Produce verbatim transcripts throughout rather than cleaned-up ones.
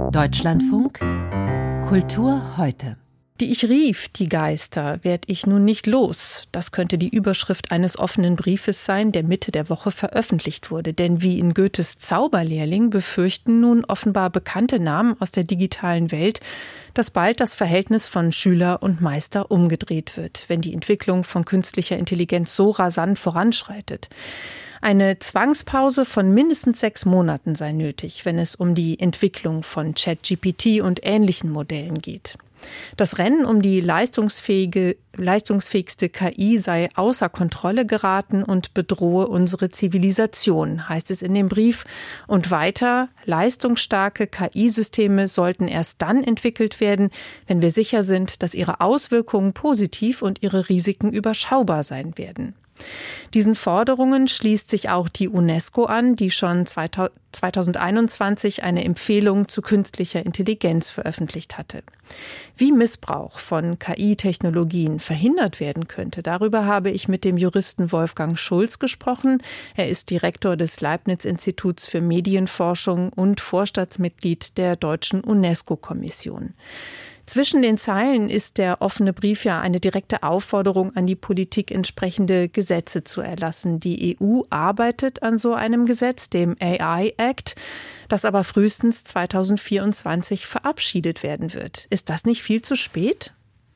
Deutschlandfunk Kultur heute. Die ich rief, die Geister, werd ich nun nicht los. Das könnte die Überschrift eines offenen Briefes sein, der Mitte der Woche veröffentlicht wurde. Denn wie in Goethes Zauberlehrling befürchten nun offenbar bekannte Namen aus der digitalen Welt, dass bald das Verhältnis von Schüler und Meister umgedreht wird, wenn die Entwicklung von künstlicher Intelligenz so rasant voranschreitet. Eine Zwangspause von mindestens sechs Monaten sei nötig, wenn es um die Entwicklung von ChatGPT und ähnlichen Modellen geht. Das Rennen um die leistungsfähige, leistungsfähigste K I sei außer Kontrolle geraten und bedrohe unsere Zivilisation, heißt es in dem Brief. Und weiter, leistungsstarke K I-Systeme sollten erst dann entwickelt werden, wenn wir sicher sind, dass ihre Auswirkungen positiv und ihre Risiken überschaubar sein werden. Diesen Forderungen schließt sich auch die UNESCO an, die schon zweitausendeinundzwanzig eine Empfehlung zu künstlicher Intelligenz veröffentlicht hatte. Wie Missbrauch von K I-Technologien verhindert werden könnte, darüber habe ich mit dem Juristen Wolfgang Schulz gesprochen. Er ist Direktor des Leibniz-Instituts für Medienforschung und Vorstandsmitglied der Deutschen UNESCO-Kommission. Zwischen den Zeilen ist der offene Brief ja eine direkte Aufforderung an die Politik, entsprechende Gesetze zu erlassen. Die E U arbeitet an so einem Gesetz, dem A I Act, das aber frühestens zweitausendvierundzwanzig verabschiedet werden wird. Ist das nicht viel zu spät?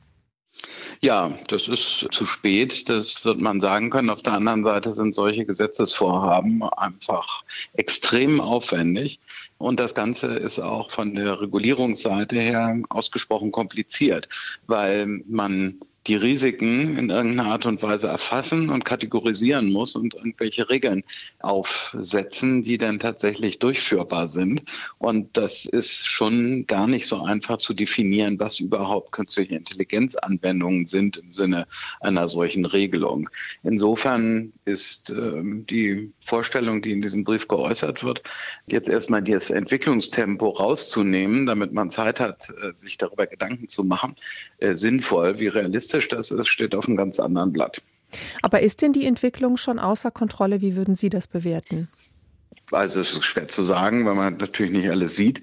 Ja, das ist zu spät, das wird man sagen können. Auf der anderen Seite sind solche Gesetzesvorhaben einfach extrem aufwendig. Und das Ganze ist auch von der Regulierungsseite her ausgesprochen kompliziert, weil man die Risiken in irgendeiner Art und Weise erfassen und kategorisieren muss und irgendwelche Regeln aufsetzen, die dann tatsächlich durchführbar sind. Und das ist schon gar nicht so einfach zu definieren, was überhaupt künstliche Intelligenzanwendungen sind im Sinne einer solchen Regelung. Insofern ist äh, die Vorstellung, die in diesem Brief geäußert wird, jetzt erstmal das Entwicklungstempo rauszunehmen, damit man Zeit hat, sich darüber Gedanken zu machen, äh, sinnvoll. Wie realistisch das ist, steht auf einem ganz anderen Blatt. Aber ist denn die Entwicklung schon außer Kontrolle? Wie würden Sie das bewerten? Also es ist schwer zu sagen, weil man natürlich nicht alles sieht.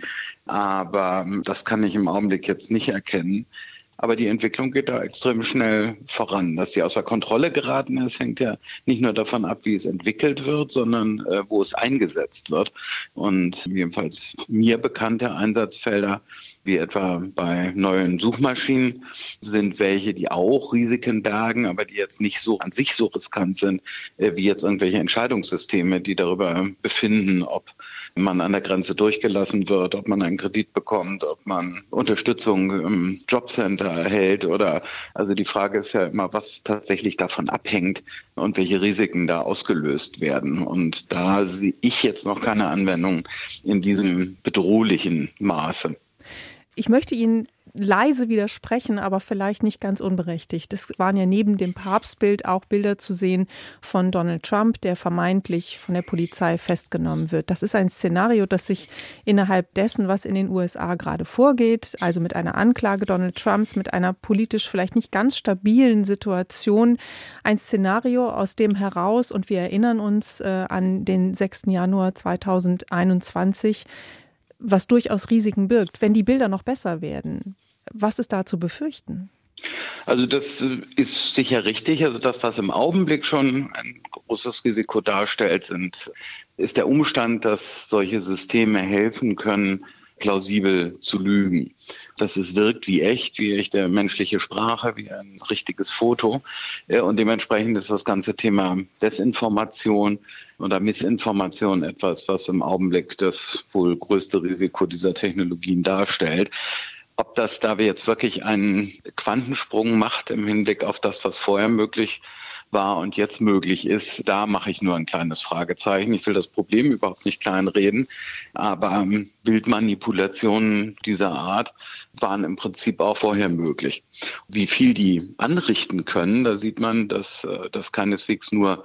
Aber das kann ich im Augenblick jetzt nicht erkennen. Aber die Entwicklung geht da extrem schnell voran. Dass sie außer Kontrolle geraten ist, hängt ja nicht nur davon ab, wie es entwickelt wird, sondern äh, wo es eingesetzt wird. Und jedenfalls mir bekannte Einsatzfelder, wie etwa bei neuen Suchmaschinen, sind welche, die auch Risiken bergen, aber die jetzt nicht so an sich so riskant sind, äh, wie jetzt irgendwelche Entscheidungssysteme, die darüber befinden, ob man an der Grenze durchgelassen wird, ob man einen Kredit bekommt, ob man Unterstützung im Jobcenter erhält oder, also die Frage ist ja immer, was tatsächlich davon abhängt und welche Risiken da ausgelöst werden. Und da sehe ich jetzt noch keine Anwendung in diesem bedrohlichen Maße. Ich möchte Ihnen leise widersprechen, aber vielleicht nicht ganz unberechtigt. Es waren ja neben dem Papstbild auch Bilder zu sehen von Donald Trump, der vermeintlich von der Polizei festgenommen wird. Das ist ein Szenario, das sich innerhalb dessen, was in den U S A gerade vorgeht, also mit einer Anklage Donald Trumps, mit einer politisch vielleicht nicht ganz stabilen Situation, ein Szenario, aus dem heraus, und wir erinnern uns äh, an den sechsten Januar zweitausendeinundzwanzig, was durchaus Risiken birgt, wenn die Bilder noch besser werden. Was ist da zu befürchten? Also das ist sicher richtig. Also das, was im Augenblick schon ein großes Risiko darstellt, sind, ist der Umstand, dass solche Systeme helfen können, plausibel zu lügen. Dass es wirkt wie echt, wie echte menschliche Sprache, wie ein richtiges Foto. Und dementsprechend ist das ganze Thema Desinformation oder Missinformation etwas, was im Augenblick das wohl größte Risiko dieser Technologien darstellt. Ob das da jetzt wirklich einen Quantensprung macht im Hinblick auf das, was vorher möglich war und jetzt möglich ist, da mache ich nur ein kleines Fragezeichen. Ich will das Problem überhaupt nicht kleinreden, aber ähm, Bildmanipulationen dieser Art waren im Prinzip auch vorher möglich. Wie viel die anrichten können, da sieht man, dass äh, das keineswegs nur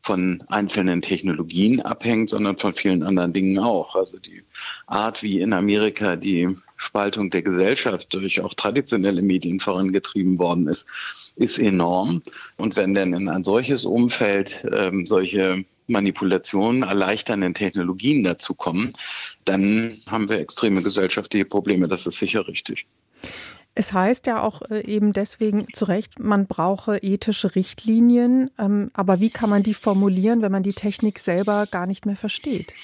von einzelnen Technologien abhängt, sondern von vielen anderen Dingen auch. Also die Art, wie in Amerika die Spaltung der Gesellschaft durch auch traditionelle Medien vorangetrieben worden ist, ist enorm. Und wenn denn in ein solches Umfeld ähm, solche Manipulationen erleichternden Technologien dazu kommen, dann haben wir extreme gesellschaftliche Probleme. Das ist sicher richtig. Es heißt ja auch eben deswegen zu Recht, man brauche ethische Richtlinien. Aber wie kann man die formulieren, wenn man die Technik selber gar nicht mehr versteht?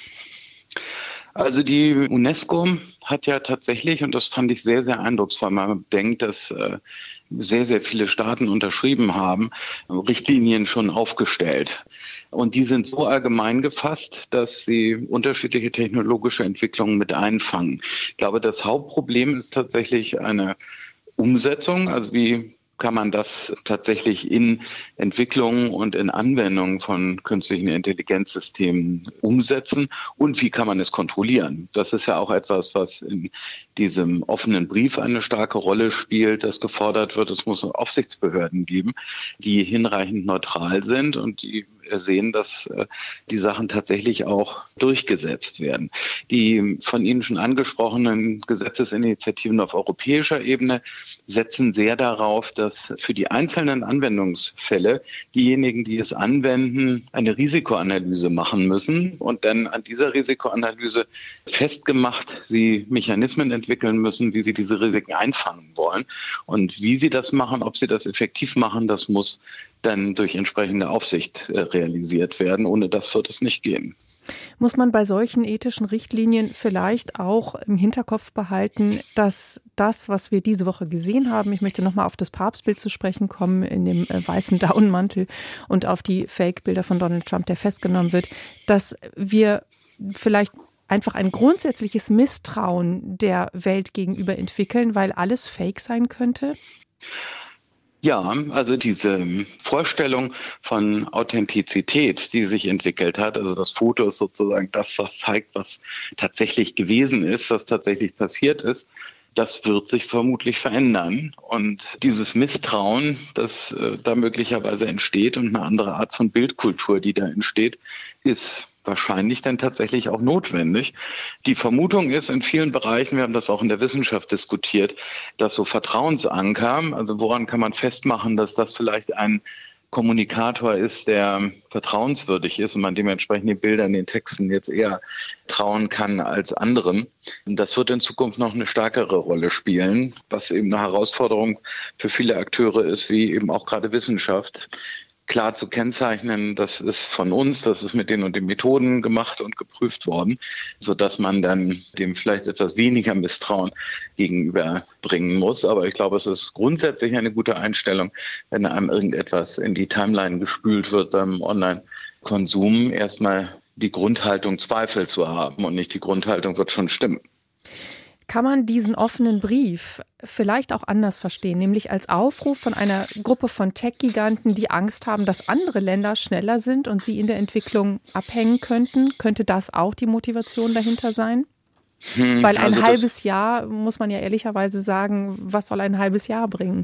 Also die UNESCO hat ja tatsächlich, und das fand ich sehr, sehr eindrucksvoll, man denkt, dass sehr, sehr viele Staaten unterschrieben haben, Richtlinien schon aufgestellt. Und die sind so allgemein gefasst, dass sie unterschiedliche technologische Entwicklungen mit einfangen. Ich glaube, das Hauptproblem ist tatsächlich eine Umsetzung. Also wie kann man das tatsächlich in Entwicklung und in Anwendung von künstlichen Intelligenzsystemen umsetzen und wie kann man es kontrollieren? Das ist ja auch etwas, was in diesem offenen Brief eine starke Rolle spielt, das gefordert wird. Es muss Aufsichtsbehörden geben, die hinreichend neutral sind und die sehen, dass die Sachen tatsächlich auch durchgesetzt werden. Die von Ihnen schon angesprochenen Gesetzesinitiativen auf europäischer Ebene setzen sehr darauf, dass für die einzelnen Anwendungsfälle diejenigen, die es anwenden, eine Risikoanalyse machen müssen und dann an dieser Risikoanalyse festgemacht, sie Mechanismen entwickeln müssen, wie sie diese Risiken einfangen wollen. Und wie sie das machen, ob sie das effektiv machen, das muss dann durch entsprechende Aufsicht äh, realisiert werden. Ohne das wird es nicht gehen. Muss man bei solchen ethischen Richtlinien vielleicht auch im Hinterkopf behalten, dass das, was wir diese Woche gesehen haben, ich möchte nochmal auf das Papstbild zu sprechen kommen, in dem äh, weißen Daunenmantel und auf die Fake-Bilder von Donald Trump, der festgenommen wird, dass wir vielleicht einfach ein grundsätzliches Misstrauen der Welt gegenüber entwickeln, weil alles Fake sein könnte? Ja, also diese Vorstellung von Authentizität, die sich entwickelt hat, also das Foto ist sozusagen das, was zeigt, was tatsächlich gewesen ist, was tatsächlich passiert ist, das wird sich vermutlich verändern. Und dieses Misstrauen, das äh, da möglicherweise entsteht und eine andere Art von Bildkultur, die da entsteht, ist wahrscheinlich dann tatsächlich auch notwendig. Die Vermutung ist in vielen Bereichen, wir haben das auch in der Wissenschaft diskutiert, dass so Vertrauensanker, also woran kann man festmachen, dass das vielleicht ein Kommunikator ist, der vertrauenswürdig ist und man dementsprechend den Bildern, den Texten jetzt eher trauen kann als anderen. Und das wird in Zukunft noch eine stärkere Rolle spielen, was eben eine Herausforderung für viele Akteure ist, wie eben auch gerade Wissenschaft, klar zu kennzeichnen, das ist von uns, das ist mit den und den Methoden gemacht und geprüft worden, sodass man dann dem vielleicht etwas weniger Misstrauen gegenüberbringen muss. Aber ich glaube, es ist grundsätzlich eine gute Einstellung, wenn einem irgendetwas in die Timeline gespült wird beim Online-Konsum, erstmal die Grundhaltung Zweifel zu haben und nicht die Grundhaltung wird schon stimmen. Kann man diesen offenen Brief vielleicht auch anders verstehen, nämlich als Aufruf von einer Gruppe von Tech-Giganten, die Angst haben, dass andere Länder schneller sind und sie in der Entwicklung abhängen könnten? Könnte das auch die Motivation dahinter sein? Hm, Weil ein also halbes Jahr, muss man ja ehrlicherweise sagen, was soll ein halbes Jahr bringen?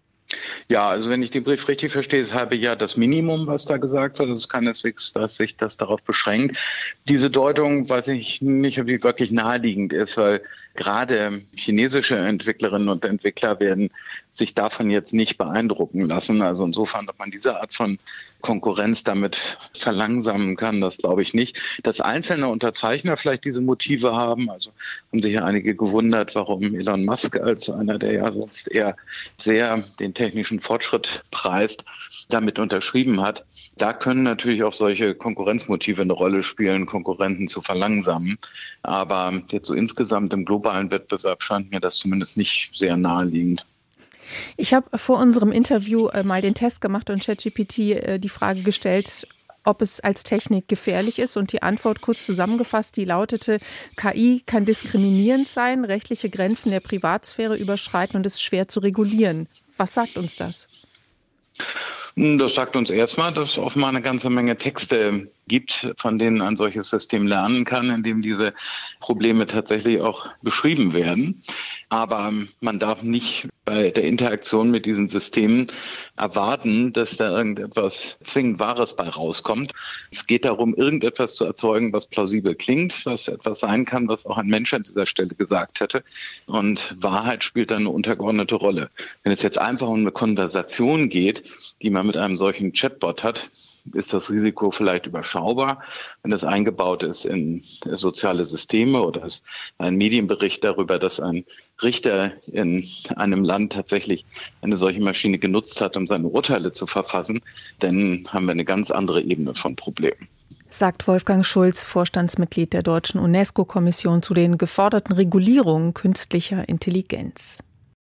Ja, also wenn ich den Brief richtig verstehe, ist halbe Jahr das Minimum, was da gesagt wird. Es ist keineswegs, dass sich das darauf beschränkt. Diese Deutung weiß ich nicht, ob die wirklich naheliegend ist, weil gerade chinesische Entwicklerinnen und Entwickler werden sich davon jetzt nicht beeindrucken lassen. Also insofern, ob man diese Art von Konkurrenz damit verlangsamen kann, das glaube ich nicht. Dass einzelne Unterzeichner vielleicht diese Motive haben, also haben sich ja einige gewundert, warum Elon Musk als einer, der ja sonst eher sehr den technischen Fortschritt preist, damit unterschrieben hat. Da können natürlich auch solche Konkurrenzmotive eine Rolle spielen, Konkurrenten zu verlangsamen. Aber jetzt so insgesamt im globalen Wettbewerb scheint mir das zumindest nicht sehr naheliegend. Ich habe vor unserem Interview äh, mal den Test gemacht und ChatGPT äh, die Frage gestellt, ob es als Technik gefährlich ist. Und die Antwort kurz zusammengefasst, die lautete, K I kann diskriminierend sein, rechtliche Grenzen der Privatsphäre überschreiten und ist schwer zu regulieren. Was sagt uns das? Das sagt uns erstmal, dass offenbar eine ganze Menge Texte gibt, von denen ein solches System lernen kann, in dem diese Probleme tatsächlich auch beschrieben werden. Aber man darf nicht bei der Interaktion mit diesen Systemen erwarten, dass da irgendetwas zwingend Wahres bei rauskommt. Es geht darum, irgendetwas zu erzeugen, was plausibel klingt, was etwas sein kann, was auch ein Mensch an dieser Stelle gesagt hätte. Und Wahrheit spielt dann eine untergeordnete Rolle. Wenn es jetzt einfach um eine Konversation geht, die man mit einem solchen Chatbot hat, ist das Risiko vielleicht überschaubar. Wenn es eingebaut ist in soziale Systeme oder ist ein Medienbericht darüber, dass ein Richter in einem Land tatsächlich eine solche Maschine genutzt hat, um seine Urteile zu verfassen, dann haben wir eine ganz andere Ebene von Problemen. Sagt Wolfgang Schulz, Vorstandsmitglied der Deutschen UNESCO-Kommission zu den geforderten Regulierungen künstlicher Intelligenz.